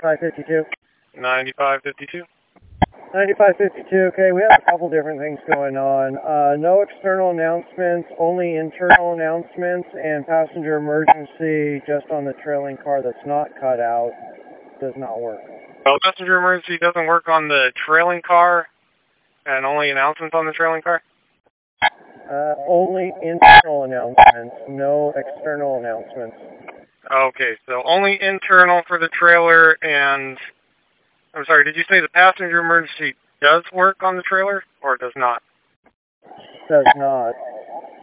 9552. 9552. 9552, okay, we have a couple different things going on. No external announcements, only internal announcements, and passenger emergency just on the trailing car that's not cut out. Does not work. Well, passenger emergency doesn't work on the trailing car, and only announcements on the trailing car? Only internal announcements, no external announcements. Okay, so only internal for the trailer, and I'm sorry, did you say the passenger emergency does work on the trailer, or does not? Does not.